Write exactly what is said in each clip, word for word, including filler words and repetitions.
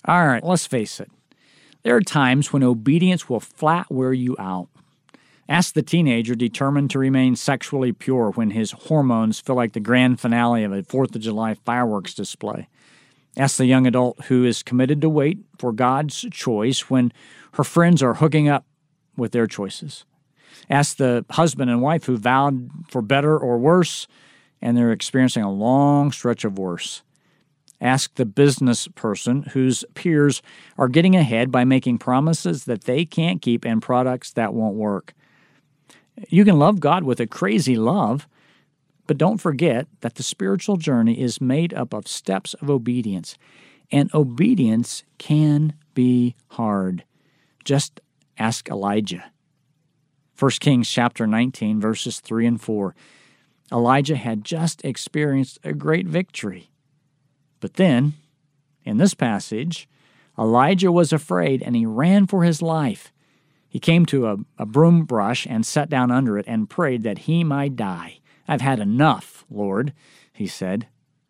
All right, let's face it. There are times when obedience will flat wear you out. Ask the teenager determined to remain sexually pure when his hormones feel like the grand finale of a fourth of July fireworks display. Ask the young adult who is committed to wait for God's choice when her friends are hooking up with their choices. Ask the husband and wife who vowed for better or worse, and they're experiencing a long stretch of worse. Ask the business person whose peers are getting ahead by making promises that they can't keep and products that won't work. You can love God with a crazy love, but don't forget that the spiritual journey is made up of steps of obedience, and obedience can be hard. Just ask Elijah. First Kings chapter nineteen, verses three and four. Elijah had just experienced a great victory. But then, in this passage, Elijah was afraid and he ran for his life. He came to a, a broom brush and sat down under it and prayed that he might die. "I've had enough, Lord," he said.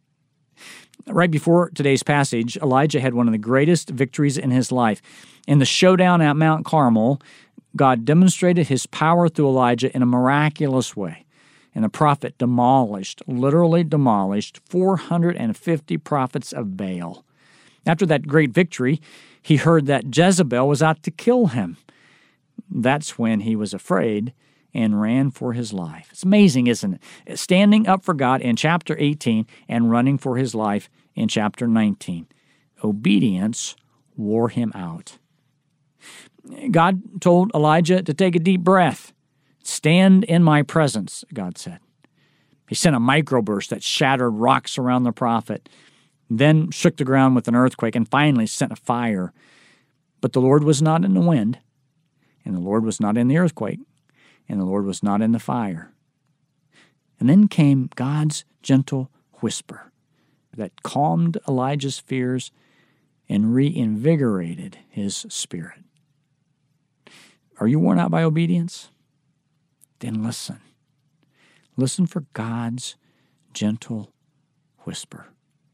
Right before today's passage, Elijah had one of the greatest victories in his life. In the showdown at Mount Carmel, God demonstrated his power through Elijah in a miraculous way. And the prophet demolished, literally demolished, four hundred fifty prophets of Baal. After that great victory, he heard that Jezebel was out to kill him. That's when he was afraid and ran for his life. It's amazing, isn't it? Standing up for God in chapter eighteen and running for his life in chapter nineteen. Obedience wore him out. God told Elijah to take a deep breath. "Stand in my presence," God said. He sent a microburst that shattered rocks around the prophet, then shook the ground with an earthquake, and finally sent a fire. But the Lord was not in the wind, and the Lord was not in the earthquake, and the Lord was not in the fire. And then came God's gentle whisper that calmed Elijah's fears and reinvigorated his spirit. Are you worn out by obedience? Then listen. Listen for God's gentle whisper.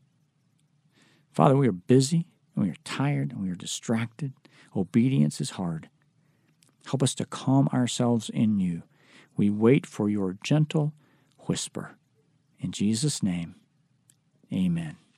Father, we are busy, and we are tired, and we are distracted. Obedience is hard. Help us to calm ourselves in you. We wait for your gentle whisper. In Jesus' name, amen.